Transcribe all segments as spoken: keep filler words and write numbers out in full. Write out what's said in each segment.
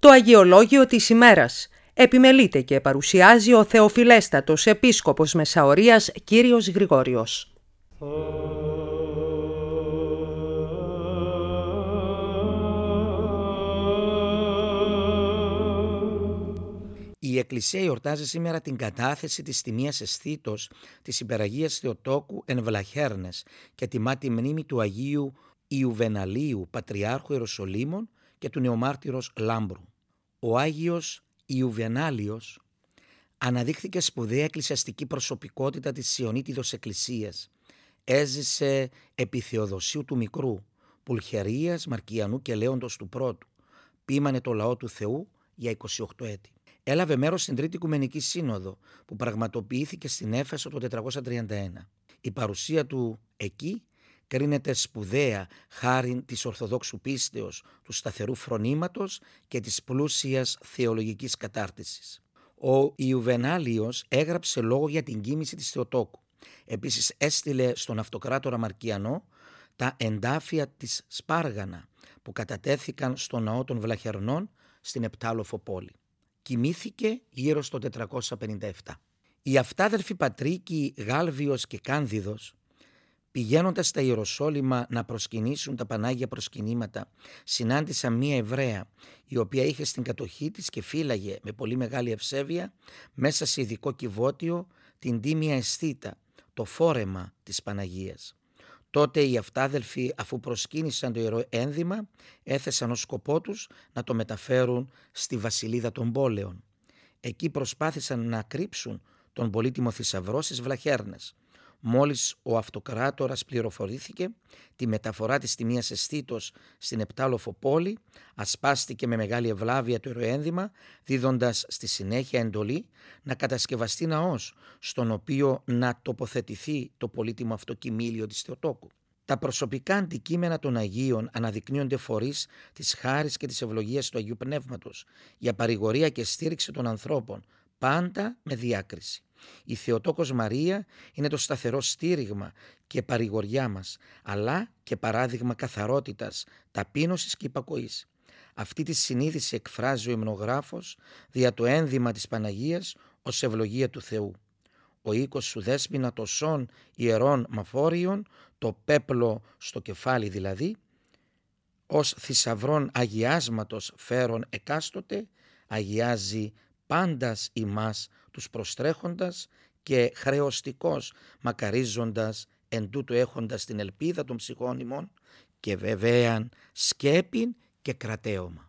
Το Αγιολόγιο της ημέρας επιμελείται και παρουσιάζει ο Θεοφιλέστατος Επίσκοπος Μεσαωρίας Κύριος Γρηγόριος. Η Εκκλησία εορτάζει σήμερα την κατάθεση της τιμίας αισθήτως της Υπεραγίας Θεοτόκου εν Βλαχέρνες και τιμά τη μνήμη του Αγίου Ιουβεναλίου, Πατριάρχου Ιεροσολύμων και του Νεομάρτυρος Λάμπρου. Ο Άγιος Ιουβενάλιος αναδείχθηκε σπουδαία εκκλησιαστική προσωπικότητα της Σιωνίτιδος Εκκλησίας. Έζησε επί Θεοδοσίου του Μικρού, Πουλχερίας, Μαρκιανού και Λέοντος του Πρώτου. Ποίμανε το λαό του Θεού για είκοσι οκτώ έτη. Έλαβε μέρος στην Τρίτη Οικουμενική Σύνοδο που πραγματοποιήθηκε στην Έφεσο το τετρακόσια τριάντα ένα. Η παρουσία του εκεί κρίνεται σπουδαία χάριν της Ορθοδόξου πίστεως, του σταθερού φρονήματος και της πλούσιας θεολογικής κατάρτισης. Ο Ιουβενάλιος έγραψε λόγο για την κοίμηση της Θεοτόκου. Επίσης έστειλε στον αυτοκράτορα Μαρκιανό τα εντάφια της Σπάργανα που κατατέθηκαν στο ναό των Βλαχερνών στην Επτάλοφο πόλη. Κοιμήθηκε γύρω στο τετρακόσια πενήντα επτά. Οι αυτάδελφοι Πατρίκοι Γάλβιος και Κάνδιδος, πηγαίνοντας στα Ιεροσόλυμα να προσκυνήσουν τα Πανάγια προσκυνήματα, συνάντησαν μία Εβραία, η οποία είχε στην κατοχή της και φύλαγε με πολύ μεγάλη ευσέβεια μέσα σε ειδικό κυβότιο την τίμια αισθήτα, το φόρεμα της Παναγίας. Τότε οι αυτάδελφοι, αφού προσκύνησαν το Ιερό Ένδυμα, έθεσαν ως σκοπό τους να το μεταφέρουν στη Βασιλίδα των Πόλεων. Εκεί προσπάθησαν να κρύψουν τον πολύτιμο θησαυρό στις Βλαχέρνες. Μόλις ο αυτοκράτορας πληροφορήθηκε τη μεταφορά της τιμίας αισθήτως στην Επτάλοφο πόλη, ασπάστηκε με μεγάλη ευλάβεια το Ιεροένδυμα, δίδοντας στη συνέχεια εντολή να κατασκευαστεί ναός, στον οποίο να τοποθετηθεί το πολύτιμο αυτό κοιμήλιο της Θεοτόκου. Τα προσωπικά αντικείμενα των Αγίων αναδεικνύονται φορείς της χάρης και της ευλογίας του Αγίου Πνεύματος για παρηγορία και στήριξη των ανθρώπων, πάντα με διάκριση. Η Θεοτόκος Μαρία είναι το σταθερό στήριγμα και παρηγοριά μας, αλλά και παράδειγμα καθαρότητας, ταπείνωσης και υπακοής. Αυτή τη συνείδηση εκφράζει ο υμνογράφος δια το ένδυμα της Παναγίας ως ευλογία του Θεού. Ο οίκος σου Δέσποινα τοσών ιερών μαφόριων, το πέπλο στο κεφάλι δηλαδή, ως θησαυρών αγιάσματος φέρον εκάστοτε, αγιάζει πάντας ημάς τους προστρέχοντας και χρεωστικός μακαρίζοντας εν τούτο έχοντας την ελπίδα των ψυχών ημών και βεβαίαν σκέπην και κρατέωμα.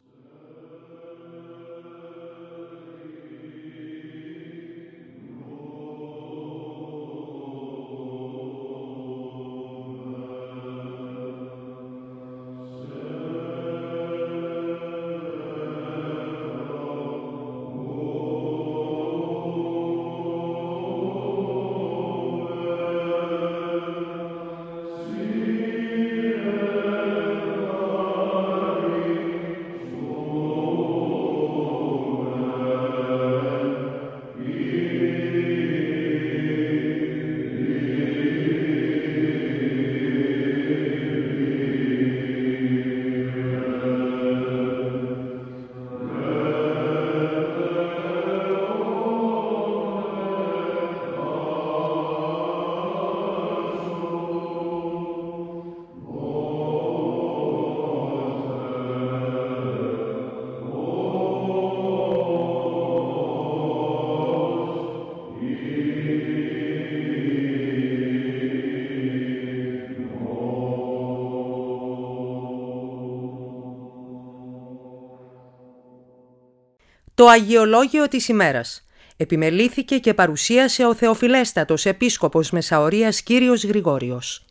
Το Αγιολόγιο της ημέρας επιμελήθηκε και παρουσίασε ο Θεοφιλέστατος Επίσκοπος Μεσαωρίας Κύριος Γρηγόριος.